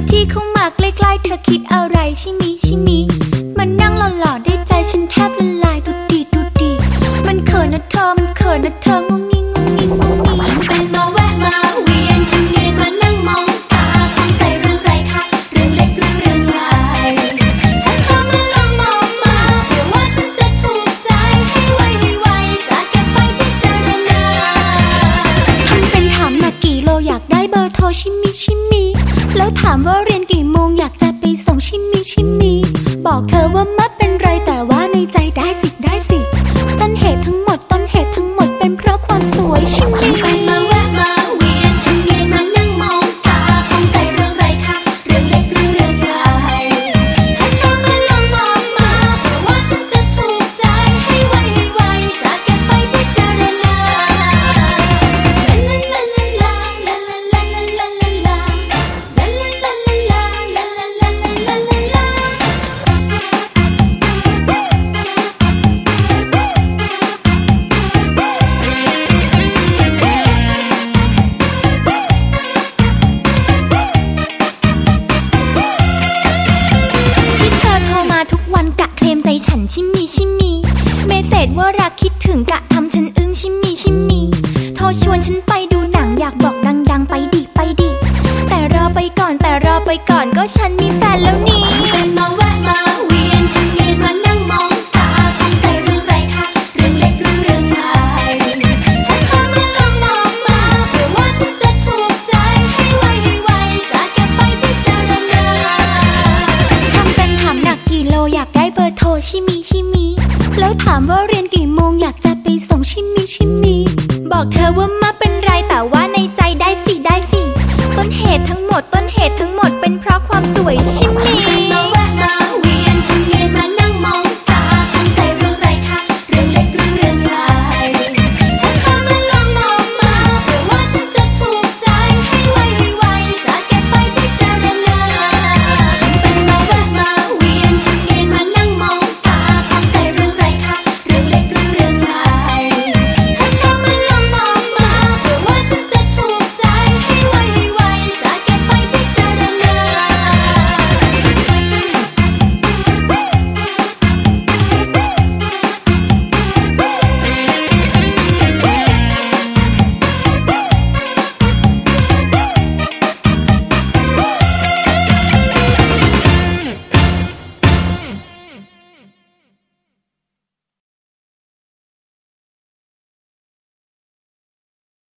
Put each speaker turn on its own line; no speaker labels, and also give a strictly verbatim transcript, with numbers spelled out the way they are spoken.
ที่เข้ามาใกล้ๆเธอคิดอะไรชิมิชิมิมันนั่งหล่อๆได้ใจฉันแทบละลายตุดีตุดีมันเขินนะเธอมันเขินนะเธองุ้งงิ้งงุ้งงิ้งงุ้งงิ้งเป็นมาแวะมาเวียนเวียนมานั่งมองตาข้องใจเรื่องไรคะเรื่องเล็กหรือเรื่องใหญ่ถ้าเธอมาลองมองมาเดี๋ยวว่าฉันจะถูกใจให้ไวไวจะเก็บไปพิจารณาทำเป็นถามหนักกี่โลอยากได้เบอร์โทรชิมิชิมิแล้วถามว่าเรียนกี่โมงอยากจะไปส่งชิมิชิมิบอกเธอว่าไม่เป็นไรแต่ว่าในใจได้สิได้สิต้นเหตุทั้งหมดต้นเหตุทั้งหมดเป็นเพราะความสวยชิมิมาแวะมาเวียนเวียนมานั่งมองตาข้องใจเรื่องไรคะเรื่องเล็กหรือเรื่องใหญ่ให้เธอมาลองมองมาเผื่อว่าฉันจะถูกใจให้ไวไวจะเก็บไปพิจารณาลาลาลาลาลาลาลาลาลาลาลาลาลาลาลาลาลาลาที่เธอโทรมาทุกวันกะเคลมใจฉันชิมิชิมิเมสเสจว่ารักคิดถึงกะทำฉันอึ้งชิมิชิมิโทรชวนฉันไปดูหนังอยากบอกดังๆไปดิไปดิแต่รอไปก่อนแต่รอไปก่อนก็ฉันมีแฟนแล้วนี่มาแวะมาเวียนเวียนมานั่งมองตาข้องใจเรื่องไรคะเรื่องเล็กหรือเรื่องใหญ่ถ้าเธอมาลองมองมาเผื่อว่าฉันจะถูกใจให้ไวไวจะเก็บไปพิจารณาทำเป็นถามหนักกี่โลอยากได้เบอร์โทรชิมิชิมิแล้วถามว่าเรียนกี่โมงอยากจะไปส่งชิมิชิมิบอกเธอว่า